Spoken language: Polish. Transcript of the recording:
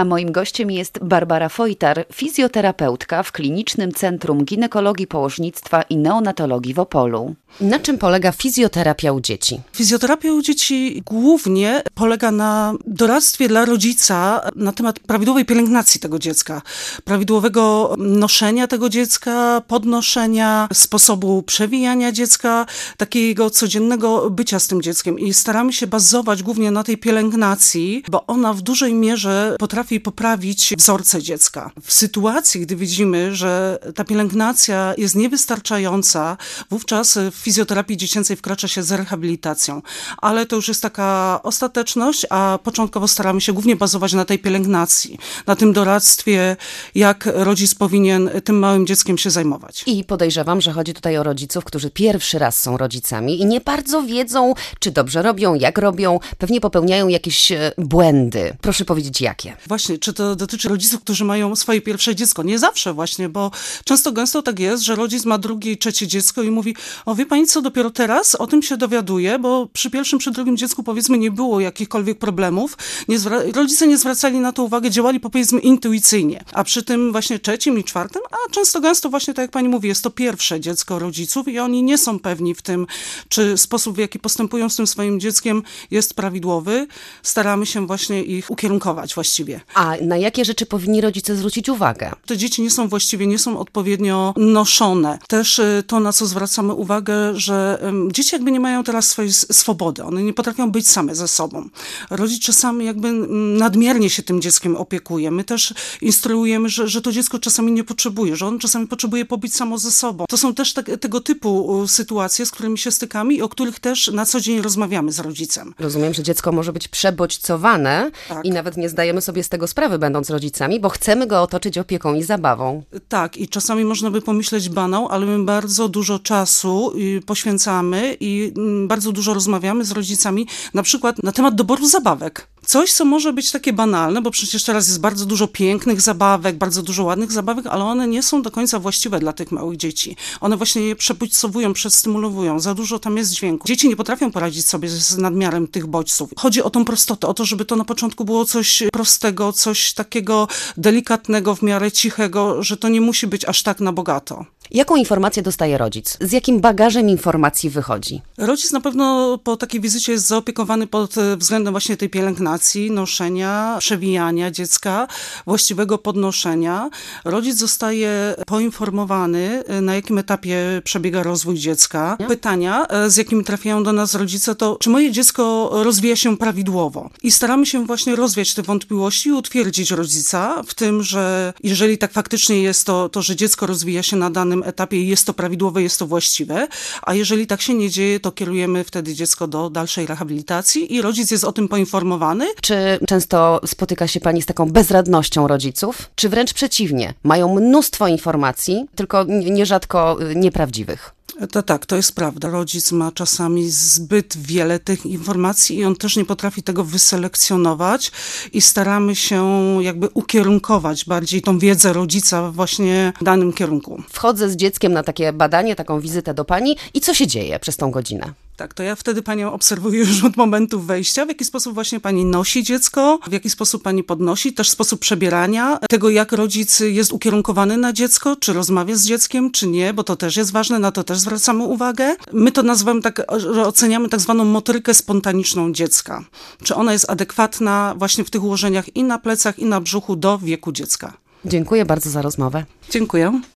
A moim gościem jest Barbara Fojtar, fizjoterapeutka w Klinicznym Centrum Ginekologii, Położnictwa i Neonatologii w Opolu. Na czym polega fizjoterapia u dzieci? Fizjoterapia u dzieci głównie polega na doradztwie dla rodzica na temat prawidłowej pielęgnacji tego dziecka, prawidłowego noszenia tego dziecka, podnoszenia, sposobu przewijania dziecka, takiego codziennego bycia z tym dzieckiem. I staramy się bazować głównie na tej pielęgnacji, bo ona w dużej mierze potrafi poprawić wzorce dziecka. W sytuacji, gdy widzimy, że ta pielęgnacja jest niewystarczająca, wówczas w fizjoterapii dziecięcej wkracza się z rehabilitacją. Ale to już jest taka ostateczność, a początkowo staramy się głównie bazować na tej pielęgnacji, na tym doradztwie, jak rodzic powinien tym małym dzieckiem się zajmować. I podejrzewam, że chodzi tutaj o rodziców, którzy pierwszy raz są rodzicami i nie bardzo wiedzą, czy dobrze robią, jak robią. Pewnie popełniają jakieś błędy. Proszę powiedzieć, jakie? Właśnie, czy to dotyczy rodziców, którzy mają swoje pierwsze dziecko? Nie zawsze właśnie, bo często gęsto tak jest, że rodzic ma drugie i trzecie dziecko i mówi, o wie pani co, dopiero teraz o tym się dowiaduję, bo przy pierwszym, przy drugim dziecku powiedzmy nie było jakichkolwiek problemów, rodzice nie zwracali na to uwagę, działali powiedzmy intuicyjnie, a przy tym właśnie trzecim i czwartym, a często gęsto właśnie tak jak pani mówi, jest to pierwsze dziecko rodziców i oni nie są pewni w tym, czy sposób w jaki postępują z tym swoim dzieckiem jest prawidłowy. Staramy się właśnie ich ukierunkować właściwie. A na jakie rzeczy powinni rodzice zwrócić uwagę? Te dzieci nie są odpowiednio noszone. Też to, na co zwracamy uwagę, że dzieci jakby nie mają teraz swojej swobody. One nie potrafią być same ze sobą. Rodzic czasami jakby nadmiernie się tym dzieckiem opiekuje. My też instruujemy, że to dziecko czasami nie potrzebuje, że on czasami potrzebuje pobyć samo ze sobą. To są też tego typu sytuacje, z którymi się stykamy i o których też na co dzień rozmawiamy z rodzicem. Rozumiem, że dziecko może być przebodźcowane i nawet nie zdajemy sobie z tego sprawy, będąc rodzicami, bo chcemy go otoczyć opieką i zabawą. Tak, i czasami można by pomyśleć banał, ale my bardzo dużo czasu poświęcamy i bardzo dużo rozmawiamy z rodzicami, na przykład na temat doboru zabawek. Coś, co może być takie banalne, bo przecież teraz jest bardzo dużo pięknych zabawek, bardzo dużo ładnych zabawek, ale one nie są do końca właściwe dla tych małych dzieci. One właśnie je przebodźcowują, przestymulowują, za dużo tam jest dźwięku. Dzieci nie potrafią poradzić sobie z nadmiarem tych bodźców. Chodzi o tą prostotę, o to, żeby to na początku było coś prostego, coś takiego delikatnego, w miarę cichego, że to nie musi być aż tak na bogato. Jaką informację dostaje rodzic? Z jakim bagażem informacji wychodzi? Rodzic na pewno po takiej wizycie jest zaopiekowany pod względem właśnie tej pielęgnacji, noszenia, przewijania dziecka, właściwego podnoszenia. Rodzic zostaje poinformowany, na jakim etapie przebiega rozwój dziecka. Pytania, z jakimi trafiają do nas rodzice, to czy moje dziecko rozwija się prawidłowo? I staramy się właśnie rozwiać te wątpliwości i utwierdzić rodzica w tym, że jeżeli tak faktycznie jest to, że dziecko rozwija się na danym etapie i jest to prawidłowe, jest to właściwe, a jeżeli tak się nie dzieje, to kierujemy wtedy dziecko do dalszej rehabilitacji i rodzic jest o tym poinformowany. Czy często spotyka się pani z taką bezradnością rodziców? Czy wręcz przeciwnie? Mają mnóstwo informacji, tylko nierzadko nieprawdziwych. To tak, to jest prawda. Rodzic ma czasami zbyt wiele tych informacji i on też nie potrafi tego wyselekcjonować i staramy się jakby ukierunkować bardziej tą wiedzę rodzica właśnie w danym kierunku. Wchodzę z dzieckiem na takie badanie, taką wizytę do pani i co się dzieje przez tą godzinę? Tak, to ja wtedy panią obserwuję już od momentu wejścia, w jaki sposób właśnie pani nosi dziecko, w jaki sposób pani podnosi, też sposób przebierania, tego jak rodzic jest ukierunkowany na dziecko, czy rozmawia z dzieckiem, czy nie, bo to też jest ważne, na to też zwracamy uwagę. My to nazywamy tak, że oceniamy tak zwaną motrykę spontaniczną dziecka. Czy ona jest adekwatna właśnie w tych ułożeniach i na plecach, i na brzuchu do wieku dziecka. Dziękuję bardzo za rozmowę. Dziękuję.